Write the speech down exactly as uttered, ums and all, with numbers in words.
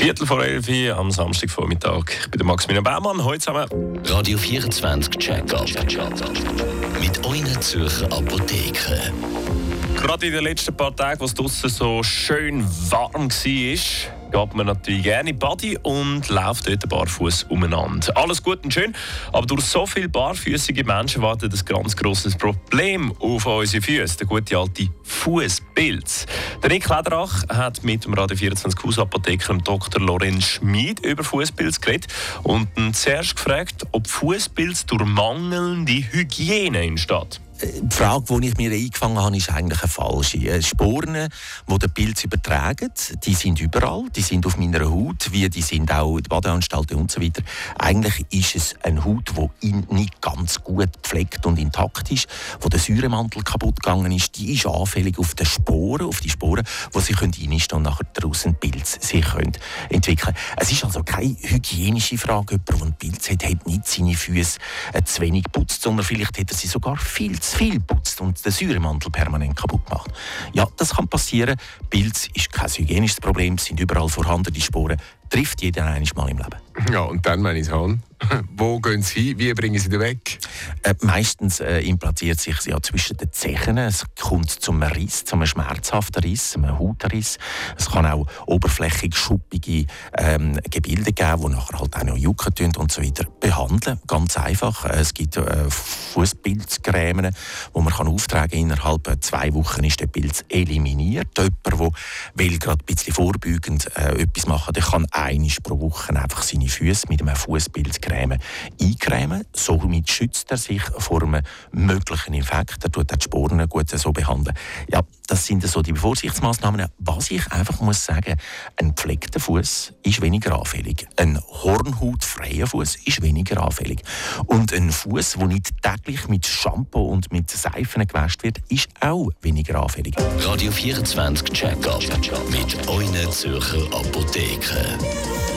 Viertel vor elf am Samstagvormittag. Ich bin der Maximilian Baumann. Heute zusammen. Radio vierundzwanzig Check-up. Mit euren Zürcher Apotheken. Gerade in den letzten paar Tagen, wo es draussen so schön warm war, geht man natürlich gerne in die Body und läuft dort barfuß umeinander. Alles gut und schön, aber durch so viele barfüßige Menschen wartet ein ganz grosses Problem auf unsere Füße, der gute alte Fußpilz. Der Nick Lederach hat mit dem Radio vierundzwanzig Hausapotheker Doktor Lorenz Schmid über Fußpilz geredet und ihn zuerst gefragt, ob Fußpilz durch mangelnde Hygiene entsteht. Die Frage, die ich mir eingefangen habe, ist eigentlich eine falsche. Sporen, die den Pilz übertragen, die sind überall, die sind auf meiner Haut, wie die sind auch in den Badeanstalten und so weiter. Eigentlich ist es eine Haut, die nicht ganz gut gepflegt und intakt ist, wo der Säuremantel kaputt gegangen ist. Die ist anfällig auf die Sporen, auf die Sporen, die sie reinnisten und nachher daraus einen Pilz sich entwickeln. Es ist also keine hygienische Frage. Jemand, der einen Pilz hat, hat nicht seine Füße zu wenig geputzt, sondern vielleicht hat er sie sogar viel zu viel putzt und den Säuremantel permanent kaputt macht. Ja, das kann passieren. Pilz ist kein hygienisches Problem, es sind überall vorhanden, die Sporen trifft jeder einmal im Leben. Ja, und dann, meine ich, wo gehen sie hin? Wie bringen sie den weg? Äh, meistens äh, implantiert sich ja zwischen den Zehen. Es kommt zum Riss, zum schmerzhaften Riss, einem Hautriss. Es kann auch oberflächig schuppige ähm, Gebilde geben, die nachher halt auch noch jucken tun und so weiter. Behandeln, ganz einfach. Es gibt äh, Fußpilzcremen, die man kann auftragen kann. Innerhalb äh, zwei Wochen ist der Pilz eliminiert. Jemand, der will gerade ein bisschen vorbeugend äh, etwas machen, der kann einmal pro Woche einfach seine Füße mit einem Fußpilzcreme eincremen. Somit schützt er sich vor einem möglichen Infekt. Er tut die Sporen gut so behandeln. Ja, das sind so die Vorsichtsmaßnahmen. Was ich einfach muss sagen, ein gepflegter Fuß ist weniger anfällig. Ein hornhautfreier Fuß ist weniger anfällig. Und ein Fuß, der nicht täglich mit Shampoo und mit Seifen gewäscht wird, ist auch weniger anfällig. Radio vierundzwanzig Check-up mit euren Zürcher Apotheken.